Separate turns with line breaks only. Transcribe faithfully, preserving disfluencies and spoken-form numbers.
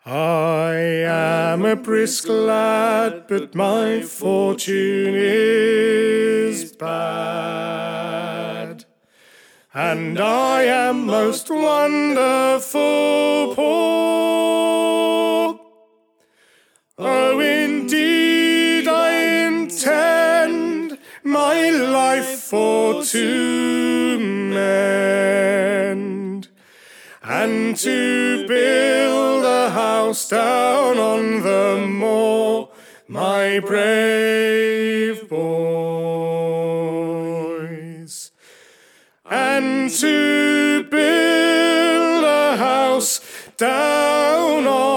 I am a brisk lad, but my fortune is bad, and I am most wonderful poor. Oh, indeed, I intend my life for to mend, and to build a house down on the moor, my brave boys, and to build a house down on